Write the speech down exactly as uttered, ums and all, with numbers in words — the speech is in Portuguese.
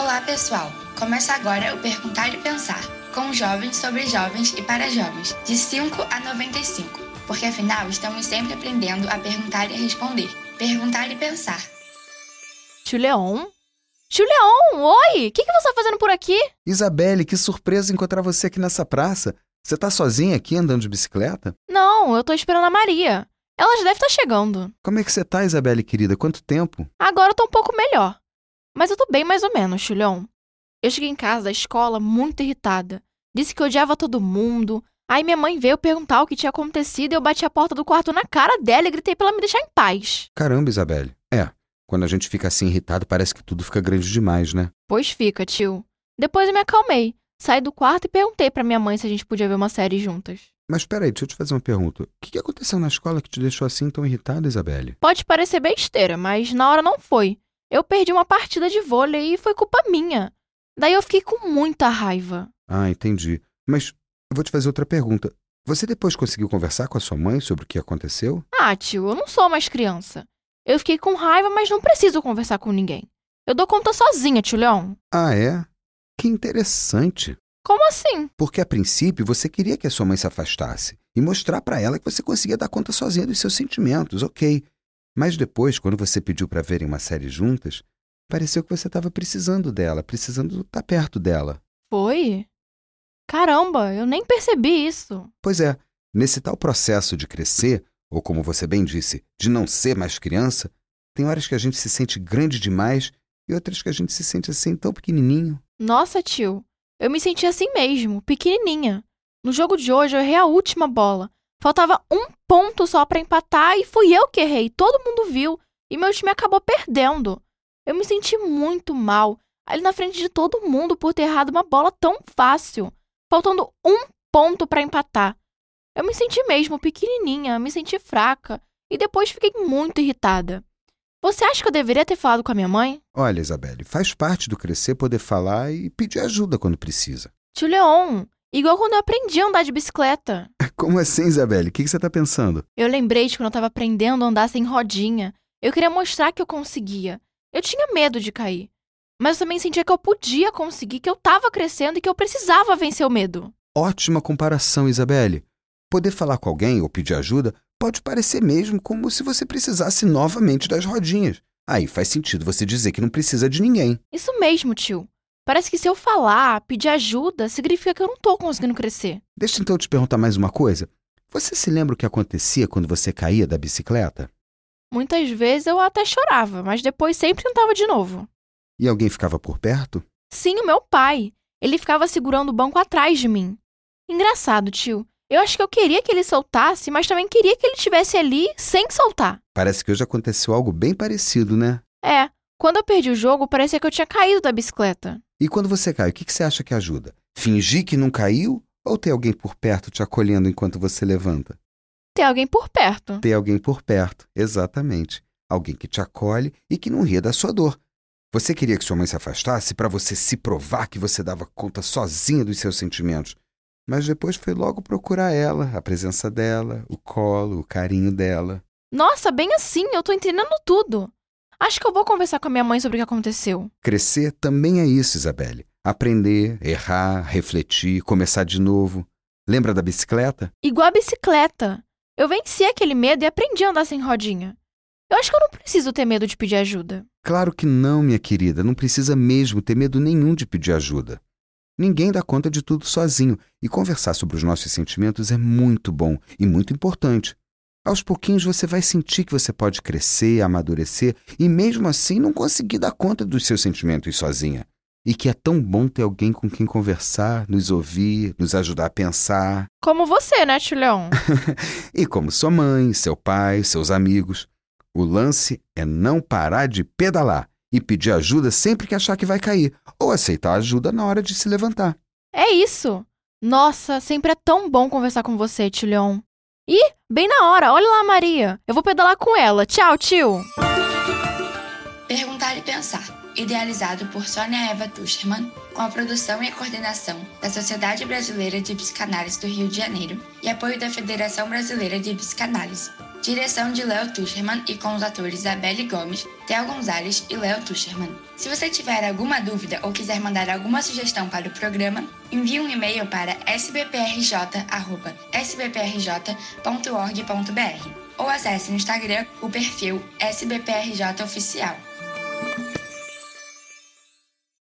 Olá, pessoal! Começa agora o Perguntar e Pensar, com jovens sobre jovens e para jovens, de cinco a noventa e cinco, porque afinal estamos sempre aprendendo a perguntar e a responder. Perguntar e Pensar. Tio Leon? Tio Leon, oi! O que, que você está fazendo por aqui? Isabelle, que surpresa encontrar você aqui nessa praça. Você tá sozinha aqui andando de bicicleta? Não, eu tô esperando a Maria. Ela já deve estar chegando. Como é que você tá, Isabelle, querida? Quanto tempo? Agora eu tô um pouco melhor. Mas eu tô bem mais ou menos, tio Leon. Eu cheguei em casa da escola muito irritada. Disse que odiava todo mundo. Aí minha mãe veio perguntar o que tinha acontecido e eu bati a porta do quarto na cara dela e gritei pra ela me deixar em paz. Caramba, Isabelle. É, quando a gente fica assim irritado, parece que tudo fica grande demais, né? Pois fica, tio. Depois eu me acalmei. Saí do quarto e perguntei pra minha mãe se a gente podia ver uma série juntas. Mas peraí, deixa eu te fazer uma pergunta. O que que aconteceu na escola que te deixou assim tão irritada, Isabelle? Pode parecer besteira, mas na hora não foi. Eu perdi uma partida de vôlei e foi culpa minha. Daí eu fiquei com muita raiva. Ah, entendi. Mas eu vou te fazer outra pergunta. Você depois conseguiu conversar com a sua mãe sobre o que aconteceu? Ah, tio, eu não sou mais criança. Eu fiquei com raiva, mas não preciso conversar com ninguém. Eu dou conta sozinha, tio Leon. Ah, é? Que interessante. Como assim? Porque a princípio você queria que a sua mãe se afastasse e mostrar pra ela que você conseguia dar conta sozinha dos seus sentimentos, ok. Mas depois, quando você pediu pra verem uma série juntas, pareceu que você estava precisando dela, precisando estar perto dela. Foi? Caramba, eu nem percebi isso. Pois é, nesse tal processo de crescer, ou como você bem disse, de não ser mais criança, tem horas que a gente se sente grande demais e outras que a gente se sente assim tão pequenininho. Nossa, tio, eu me senti assim mesmo, pequenininha. No jogo de hoje eu errei a última bola. Faltava um ponto só pra empatar e fui eu que errei. Todo mundo viu e meu time acabou perdendo. Eu me senti muito mal, ali na frente de todo mundo por ter errado uma bola tão fácil, faltando um ponto pra empatar. Eu me senti mesmo pequenininha, me senti fraca e depois fiquei muito irritada. Você acha que eu deveria ter falado com a minha mãe? Olha, Isabelle, faz parte do crescer poder falar e pedir ajuda quando precisa. Tio Leon, igual quando eu aprendi a andar de bicicleta. Como assim, Isabelle? O que que você está pensando? Eu lembrei de quando eu estava aprendendo a andar sem rodinha. Eu queria mostrar que eu conseguia. Eu tinha medo de cair. Mas eu também sentia que eu podia conseguir, que eu estava crescendo e que eu precisava vencer o medo. Ótima comparação, Isabelle. Poder falar com alguém ou pedir ajuda pode parecer mesmo como se você precisasse novamente das rodinhas. Aí faz sentido você dizer que não precisa de ninguém. Isso mesmo, tio. Parece que se eu falar, pedir ajuda, significa que eu não tô conseguindo crescer. Deixa então eu te perguntar mais uma coisa. Você se lembra o que acontecia quando você caía da bicicleta? Muitas vezes eu até chorava, mas depois sempre tentava de novo. E alguém ficava por perto? Sim, o meu pai. Ele ficava segurando o banco atrás de mim. Engraçado, tio. Eu acho que eu queria que ele soltasse, mas também queria que ele estivesse ali sem soltar. Parece que hoje aconteceu algo bem parecido, né? É, quando eu perdi o jogo, parecia que eu tinha caído da bicicleta. E quando você cai, o que que você acha que ajuda? Fingir que não caiu ou ter alguém por perto te acolhendo enquanto você levanta? Ter alguém por perto. Ter alguém por perto, exatamente. Alguém que te acolhe e que não ria da sua dor. Você queria que sua mãe se afastasse para você se provar que você dava conta sozinha dos seus sentimentos. Mas depois foi logo procurar ela, a presença dela, o colo, o carinho dela. Nossa, bem assim, eu tô entendendo tudo. Acho que eu vou conversar com a minha mãe sobre o que aconteceu. Crescer também é isso, Isabelle. Aprender, errar, refletir, começar de novo. Lembra da bicicleta? Igual a bicicleta. Eu venci aquele medo e aprendi a andar sem rodinha. Eu acho que eu não preciso ter medo de pedir ajuda. Claro que não, minha querida. Não precisa mesmo ter medo nenhum de pedir ajuda. Ninguém dá conta de tudo sozinho. E conversar sobre os nossos sentimentos é muito bom e muito importante. Aos pouquinhos você vai sentir que você pode crescer, amadurecer e mesmo assim não conseguir dar conta dos seus sentimentos sozinha. E que é tão bom ter alguém com quem conversar, nos ouvir, nos ajudar a pensar. Como você, né, tio Leon? E como sua mãe, seu pai, seus amigos. O lance é não parar de pedalar e pedir ajuda sempre que achar que vai cair, ou aceitar ajuda na hora de se levantar. É isso. Nossa, sempre é tão bom conversar com você, tio Leon. Ih, bem na hora, olha lá a Maria. Eu vou pedalar com ela. Tchau, tio. Perguntar e Pensar, idealizado por Sônia Eva Tusterman, com a produção e a coordenação da Sociedade Brasileira de Psicanálise do Rio de Janeiro e apoio da Federação Brasileira de Psicanálise. Direção de Léo Tuscherman e com os atores Isabelle Gomes, Theo Gonzalez e Léo Tuscherman. Se você tiver alguma dúvida ou quiser mandar alguma sugestão para o programa, envie um e-mail para s b p r j arroba s b p r j ponto org ponto b r ou acesse no Instagram o perfil S B P R J Oficial.